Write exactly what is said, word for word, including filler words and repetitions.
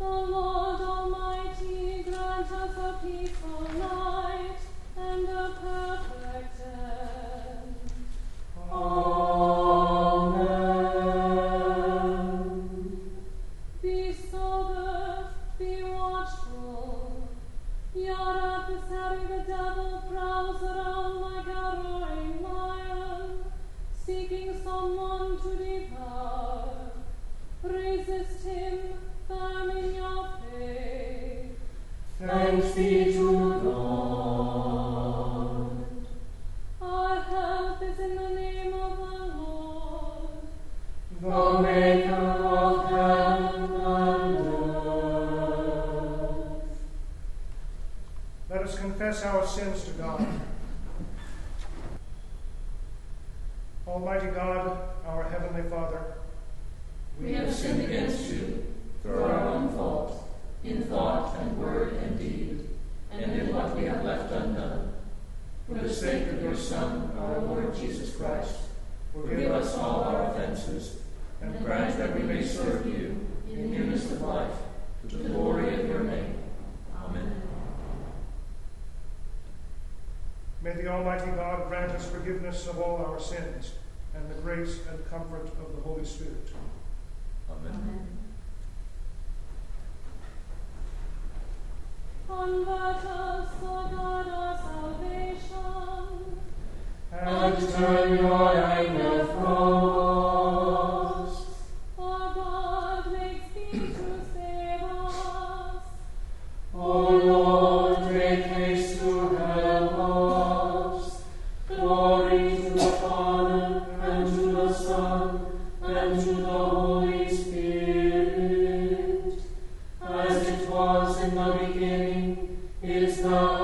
Lord Almighty, grant us a peaceful night and a perfect end. Amen. Be sober, be watchful. Your adversary, the devil, prowls around like a roaring lion, seeking someone to devour. Resist him, firm in your faith. Thanks be to God. Our help is in the name of the Lord, the Maker of heaven and earth. Let us confess our sins to God. Almighty God, our Heavenly Father, we have sinned against you through our own fault, in thought and word and deed, and in what we have left undone. For the sake of your Son, our Lord Jesus Christ, forgive us all our offenses, and grant that we may serve you in newness of life, to the glory of your name. Amen. May the Almighty God grant us forgiveness of all our sins and the grace and comfort of the Holy Spirit. Amen. convert us, O God, our salvation, and turn your anger from us. O God, make speed to save us. O Lord, make haste to help us. Glory to the Father, and to the Son, and to the Holy Spirit, as it was in the beginning, is now,